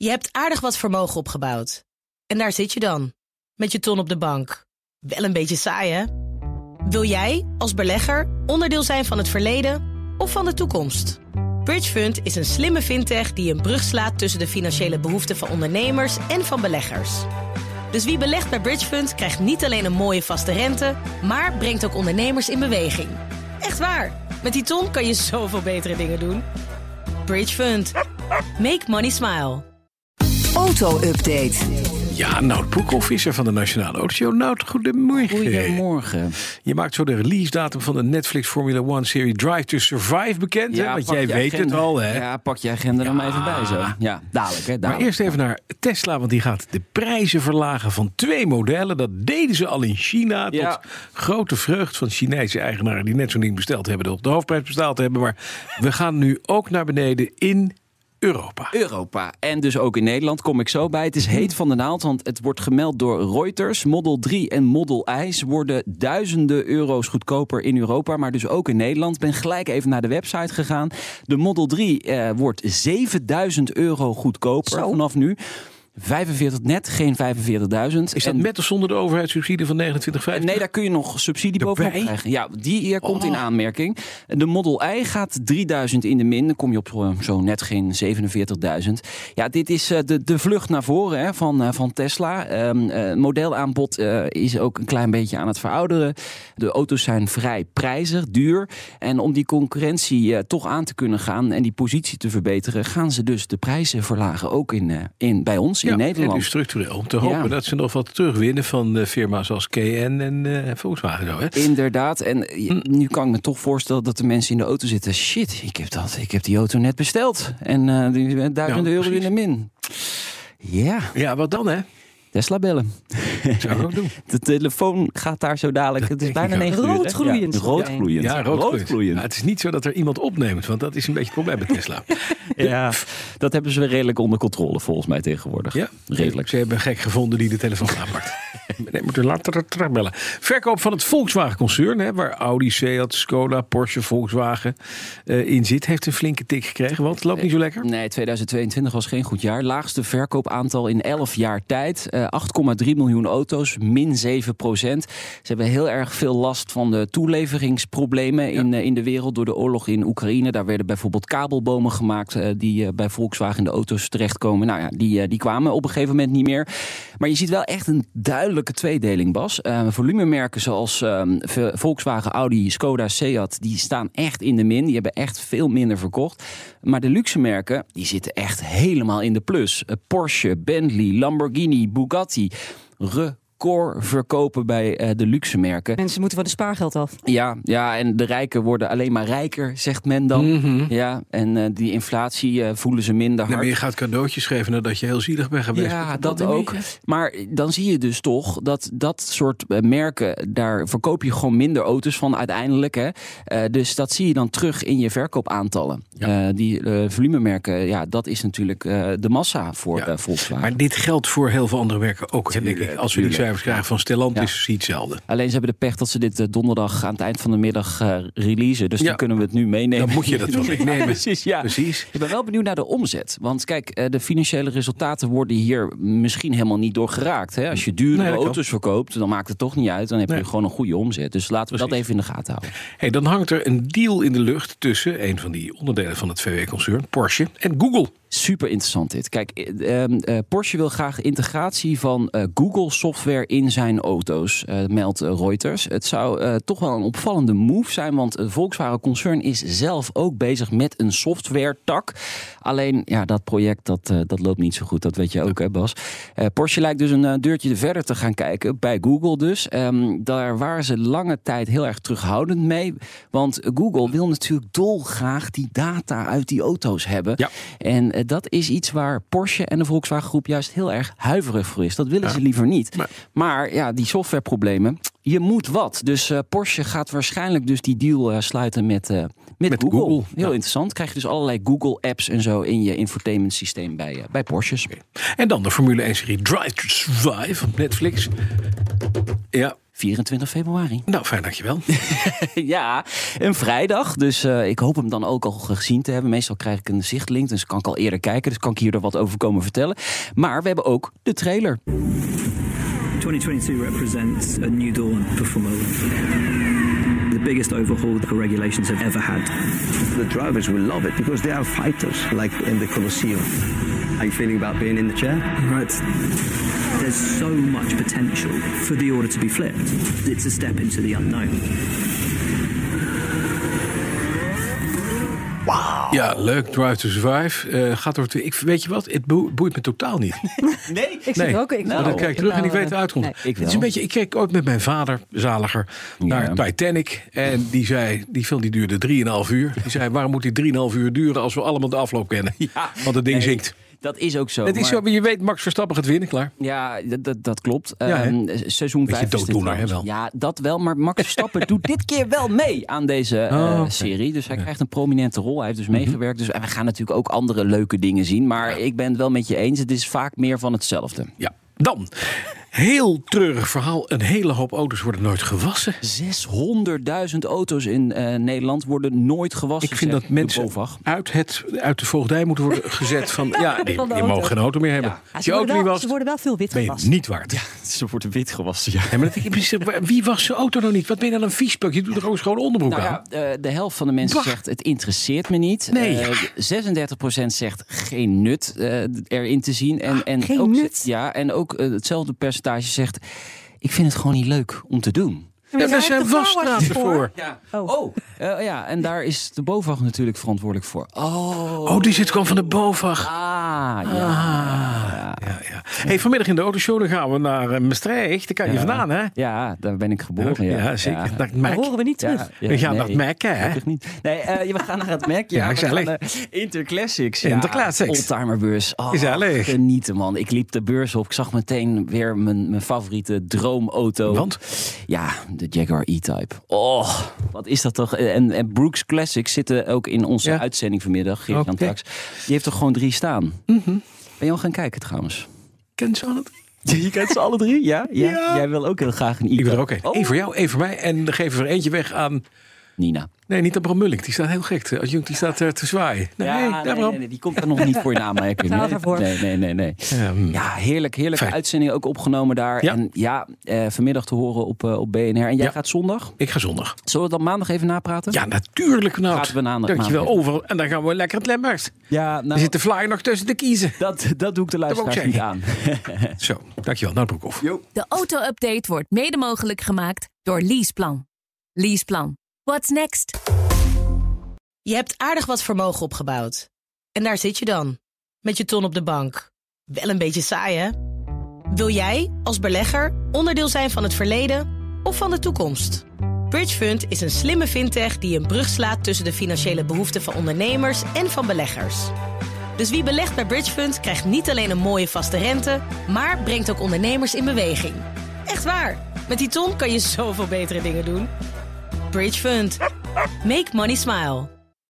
Je hebt aardig wat vermogen opgebouwd. En daar zit je dan, met je ton op de bank. Wel een beetje saai, hè? Wil jij, als belegger, onderdeel zijn van het verleden of van de toekomst? Bridgefund is een slimme fintech die een brug slaat tussen de financiële behoeften van ondernemers en van beleggers. Dus wie belegt bij Bridgefund krijgt niet alleen een mooie vaste rente, maar brengt ook ondernemers in beweging. Echt waar, met die ton kan je zoveel betere dingen doen. Bridgefund. Make money smile. Auto-update. Ja, Nout Broekhoff is er van de Nationale Autoshow. Nout, goedemorgen. Goedemorgen. Je maakt zo de release-datum van de Netflix Formula 1 serie Drive to Survive bekend. Ja, hè? Want jij weet agenda. het al, hè? Ja, pak je agenda er maar even bij zo. Ja, dadelijk, hè. Maar eerst even naar Tesla, want die gaat de prijzen verlagen van 2 modellen. Dat deden ze al in China. Tot grote vreugd van Chinese eigenaren die net zo'n ding besteld hebben. Op de hoofdprijs besteld hebben. Maar we gaan nu ook naar beneden in Europa. En dus ook in Nederland kom ik zo bij. Het is heet van de naald, want het wordt gemeld door Reuters. Model 3 en Model I's worden duizenden euro's goedkoper in Europa, maar dus ook in Nederland. Ben gelijk even naar de website gegaan. De Model 3 wordt 7000 euro goedkoper vanaf nu. 45 net, geen 45.000. Is dat met of zonder de overheidssubsidie van 29,50? Nee, daar kun je nog subsidie bovenop krijgen. Ja, die komt in aanmerking. De Model I gaat 3.000 in de min. Dan kom je op zo net geen 47.000. Ja, dit is de vlucht naar voren hè, van Tesla. Modelaanbod is ook een klein beetje aan het verouderen. De auto's zijn vrij prijzig, duur. En om die concurrentie toch aan te kunnen gaan en die positie te verbeteren, gaan ze dus de prijzen verlagen. Ook bij ons. In Nederland. En nu structureel. Om te hopen dat ze nog wat terugwinnen van firma's als KN en Volkswagen. Zo, hè? Inderdaad. En nu kan ik me toch voorstellen dat de mensen in de auto zitten. Shit, ik heb die auto net besteld. En die duizenden euro in de min. Ja. Ja, wat dan hè? Tesla bellen. Zou ik ook doen. De telefoon gaat daar zo dadelijk. Het is bijna 9 uur. Roodgloeiend. Roodgloeiend. Ja, roodgloeiend. Ja, het is niet zo dat er iemand opneemt, want dat is een beetje het probleem met Tesla. Ja, dat hebben ze weer redelijk onder controle volgens mij tegenwoordig. Ja, redelijk. Ze hebben een gek gevonden die de telefoon aanpakt. Nee, moet er terugbellen. Verkoop van het Volkswagen-concern, waar Audi, Seat, Skoda, Porsche, Volkswagen in zit, heeft een flinke tik gekregen. Want het loopt niet zo lekker. Nee, 2022 was geen goed jaar. Laagste verkoopaantal in 11 jaar tijd. 8,3 miljoen auto's, min 7%. Ze hebben heel erg veel last van de toeleveringsproblemen in de wereld door de oorlog in Oekraïne. Daar werden bijvoorbeeld kabelbomen gemaakt die bij Volkswagen in de auto's terechtkomen. Nou ja, die kwamen op een gegeven moment niet meer. Maar je ziet wel echt een duidelijke tweedeling, Bas. Volumemerken zoals Volkswagen, Audi, Skoda, Seat, die staan echt in de min. Die hebben echt veel minder verkocht. Maar de luxe merken, die zitten echt helemaal in de plus. Porsche, Bentley, Lamborghini, Bugatti, record verkopen bij de luxe merken. Mensen moeten van de spaargeld af. Ja, en de rijken worden alleen maar rijker, zegt men dan. Mm-hmm. Ja, en die inflatie voelen ze minder hard. Nee, maar je gaat cadeautjes geven nadat je heel zielig bent geweest. Ja, dat ook. Maar dan zie je dus toch dat soort merken, daar verkoop je gewoon minder auto's van uiteindelijk. Hè. Dus dat zie je dan terug in je verkoopaantallen. Ja. Die volumemerken, dat is natuurlijk de massa voor Volkswagen. Maar dit geldt voor heel veel andere merken ook. Denk ik. Als we die cijfers krijgen van Stellantis, zie je hetzelfde. Alleen ze hebben de pech dat ze dit donderdag aan het eind van de middag releasen. Dus dan kunnen we het nu meenemen. Dan moet je dat wel meenemen. Precies. Ik ben wel benieuwd naar de omzet. Want kijk, de financiële resultaten worden hier misschien helemaal niet door geraakt. Hè? Als je dure auto's verkoopt, dan maakt het toch niet uit. Dan heb je gewoon een goede omzet. Dus laten we dat even in de gaten houden. Hey, dan hangt er een deal in de lucht tussen een van die onderdelen van het VW-concern, Porsche en Google. Super interessant dit. Kijk, Porsche wil graag integratie van Google software in zijn auto's, meldt Reuters. Het zou toch wel een opvallende move zijn, want het Volkswagen-concern is zelf ook bezig met een software-tak. Alleen, dat project dat loopt niet zo goed, dat weet je ook, hè Bas. Porsche lijkt dus een deurtje verder te gaan kijken, bij Google dus. Daar waren ze lange tijd heel erg terughoudend mee, want Google wil natuurlijk dolgraag die data uit die auto's hebben. Ja. En dat is iets waar Porsche en de Volkswagen groep juist heel erg huiverig voor is. Dat willen ze liever niet. Maar die softwareproblemen, je moet wat. Dus Porsche gaat waarschijnlijk dus die deal sluiten met Google. Heel interessant. Krijg je dus allerlei Google apps en zo in je infotainment systeem bij Porsches. En dan de Formule 1 serie Drive to Survive op Netflix. Ja. 24 februari. Nou, fijn, dankjewel. Ja, een vrijdag. Dus ik hoop hem dan ook al gezien te hebben. Meestal krijg ik een zichtlink, dus kan ik al eerder kijken. Dus kan ik hier er wat over komen vertellen. Maar we hebben ook de trailer. 2022 represents a new dawn for Formula One. The biggest overhaul the regulations have ever had. The drivers will love it because they are fighters, like in the Colosseum. How are you feeling about being in the chair? Right. There's so much potential for the order to be flipped. It's a step into the unknown. Wow. Ja, leuk. Drive to Survive. Gaat door. Weet je wat? Het boeit me totaal niet. Nee, ik zie het ook. Maar dan kijk ik terug en ik weet de uitkomst. Nee, Het is een beetje. Ik keek ooit met mijn vader, zaliger, naar Titanic. En die zei, die film die duurde 3,5 uur. Die zei, waarom moet die 3,5 uur duren als we allemaal de afloop kennen? Ja, want het ding zinkt. Dat is ook zo. Het is zo, maar je weet, Max Verstappen gaat winnen, klaar. Ja, dat klopt. Ja, seizoen 5 is dooddoener, wel. Ja, dat wel. Maar Max Verstappen doet dit keer wel mee aan deze serie. Dus hij krijgt een prominente rol. Hij heeft dus meegewerkt. Dus we gaan natuurlijk ook andere leuke dingen zien. Maar ik ben het wel met je eens. Het is vaak meer van hetzelfde. Ja. Dan, heel treurig verhaal. Een hele hoop auto's worden nooit gewassen. 600.000 auto's in Nederland worden nooit gewassen. Ik vind dat mensen uit de voogdij moeten worden gezet van... Ja, die mogen geen auto meer hebben. Ja. Ze worden wel veel wit gewassen. Niet waard. Ja, ze worden wit gewassen, ja. Ja, maar wie was zijn auto nou niet? Wat ben je dan een viespuk? Je doet er gewoon schoon onderbroek aan. De helft van de mensen zegt, het interesseert me niet. Nee. 36% zegt geen nut erin te zien. En geen ook, nut? Ja, en ook hetzelfde percentage zegt, ik vind het gewoon niet leuk om te doen. Ja, daar zijn wasstraten voor. Ja. En daar is de BOVAG natuurlijk verantwoordelijk voor. Die zit gewoon van de BOVAG. Ja. Hey, vanmiddag in de autoshow dan gaan we naar Maastricht. Daar kan je vandaan, hè? Ja, daar ben ik geboren. Ja, zeker. Ja. Naar het Dat Mac. horen we niet terug. We gaan naar het Mac, hè? Niet. Nee, we gaan naar het Mac. Ja, gezellig. Interclassics. Interclassics. Oldtimerbeurs. Gezellig. Genieten, man. Ik liep de beurs op. Ik zag meteen weer mijn favoriete droomauto. Want? Ja, de Jaguar E-Type. Oh, wat is dat toch? En Brooks Classics zitten ook in onze uitzending vanmiddag. Geert-Jan Trax. Die heeft er gewoon 3 staan. Ben je al gaan kijken trouwens? Ken ze alle 3? Je kent ze alle 3? Ja? Jij wil ook heel graag een E-Type. Ik wil er ook een. Eén voor jou, één voor mij. En dan geven we er eentje weg aan... Nina. Nee, niet aan Bram Mullink. Die staat heel gek. Adjunct, die staat te zwaaien. Nee, die komt er nog niet voor je naam. Nee. Ja, heerlijke uitzending ook opgenomen daar. Ja. En vanmiddag te horen op BNR. En jij gaat zondag? Ik ga zondag. Zullen we dan maandag even napraten? Ja, natuurlijk. Dankjewel. Over. En dan gaan we lekker het Lembers. Ja, er zit de flyer nog tussen te kiezen. Dat doe ik de luisteraars niet aan. Zo, dankjewel. Nou, Broekhoff. De auto-update wordt mede mogelijk gemaakt door Leaseplan. Leaseplan. What's next? Je hebt aardig wat vermogen opgebouwd. En daar zit je dan, met je ton op de bank. Wel een beetje saai, hè? Wil jij, als belegger, onderdeel zijn van het verleden of van de toekomst? Bridgefund is een slimme fintech die een brug slaat tussen de financiële behoeften van ondernemers en van beleggers. Dus wie belegt bij Bridgefund krijgt niet alleen een mooie vaste rente, maar brengt ook ondernemers in beweging. Echt waar, met die ton kan je zoveel betere dingen doen. Bridgefund. Make money smile.